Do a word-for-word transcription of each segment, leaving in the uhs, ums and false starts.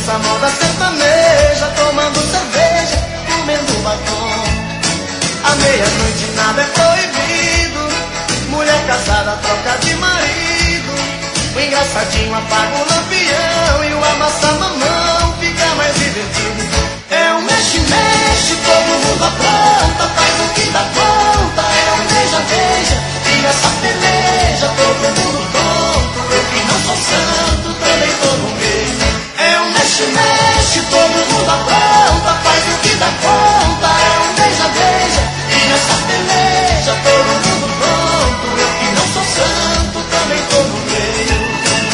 dança moda sertaneja, tomando cerveja, comendo batom. À meia-noite nada é proibido, mulher casada troca de marido. O engraçadinho apaga o lampião e o amassa-mamão fica mais divertido. É um mexe-mexe, todo mundo apronta, faz o que dá conta. É um beija-beija, e nessa peleja todo mundo pronto. Eu que não sou santo, também tô no meio. É um mexe-mexe, todo mundo apronta, faz o que dá conta. É um beija-beija, e nessa peleja todo mundo pronto. Eu que não sou santo, também tô no meio.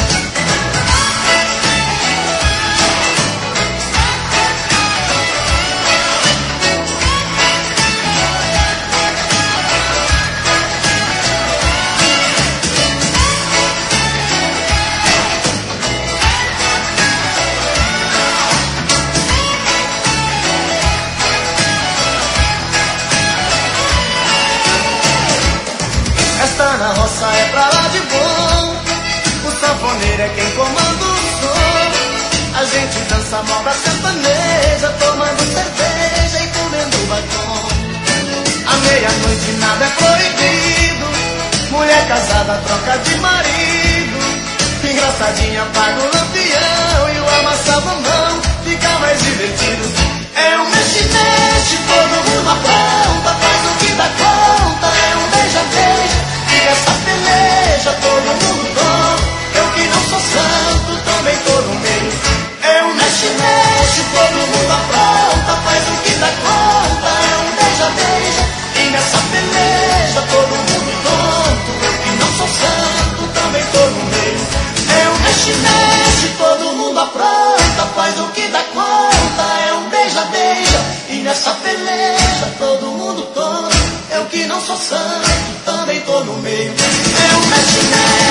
Esta na roça é pra lá de bom, o sanfoneiro é quem comanda o som. A gente dança moda sertaneja, tomando cerveja e comendo batom. À meia-noite nada é proibido, mulher casada troca de marido. Engraçadinha apaga o lampião e o amassa-mamão fica mais divertido. É um mexe-mexe, todo mundo apronta, faz o que dá conta. É um beija-beija, e essa peleja todo mundo toma. Eu que não sou santo, também tô no meio. É um mexe-mexe, todo mundo apronta, faz o que dá conta. É um beija-beija, e nessa peleja todo mundo tonto. Eu que não sou santo, também tô no meio. É um mexe-mexe, todo mundo apronta, faz o que dá conta. É um beija-beija, e nessa peleja todo mundo tonto. Eu que não sou santo, também tô no meio. É um mexe-mexe.